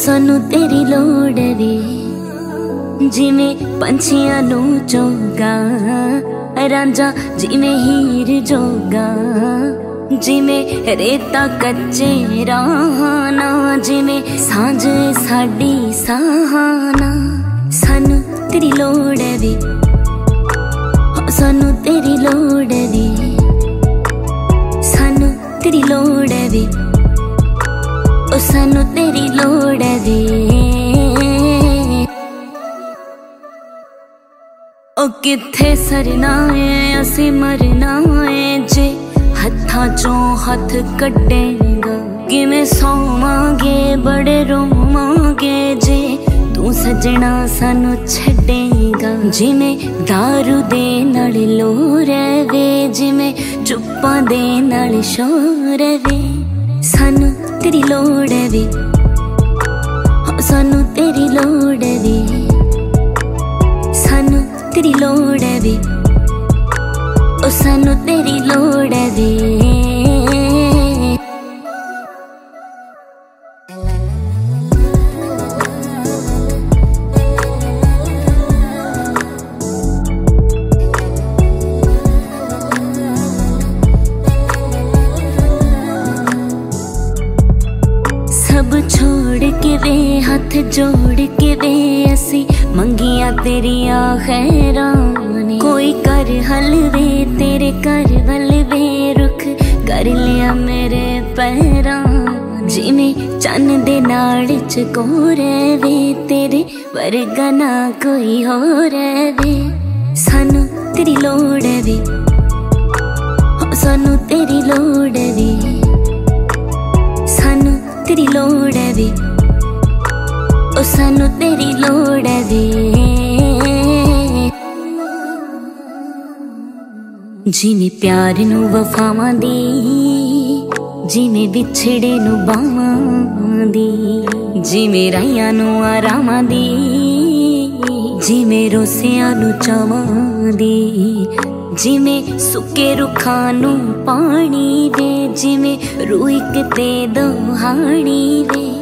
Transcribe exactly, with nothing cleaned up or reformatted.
सानू तेरी लोड़ वे जिमें पंछियां नू चोगा, रांझा जिमें हीर जोगा, जिमें रेता कच्चे राहाना, जिमें सांझ साडी सहाना। सानू तेरी लोड़ वे, सानू तेरी लोड़ वे, सानू तेरी लोड़ वे, ओ सानू तेरी लोड़ वे। ओ किथे सरना है असी मरना है, जे हत्थां चों हथ कड्डेगा, किवें सोवांगे बड़े रोवांगे, जे तू सजना सानू छड्डेगा। जिमें दारू दे नाल लोर वे, जिमें चुप्पां दे नाल शोर वे, सानू तेरी लोड़ वे, सानू तेरी लोड़ वे, सानू तेरी लोड़ वे, ओ सानू तेरी लोड़ वे। सब छोड़ के वे हाथ जोड़ के वे असी मंगिया तेरिया खैरान, कोई कर हल वे तेरे कर वल वे, रुख कर लिया मेरे पैरां। जिमें चन्न दे नाड़ च कोरे वे, तेरे वर्गा ना कोई होर वे। सानू तेरी लोड़ वे, सानू तेरी लोड़ वे, सानू तेरी लोड़ वे, ओ सानू तेरी लोड़ वे। जिमें प्यार नू वफावां दी, जिमें विछड़े नू बावां दी, जिमें राहियां नू आरामां दी, जिमें रोसियां नू चावां दी, जिमें सुके रुखां नू पानी वे, जिमें रूह इक ते दोहानी वे।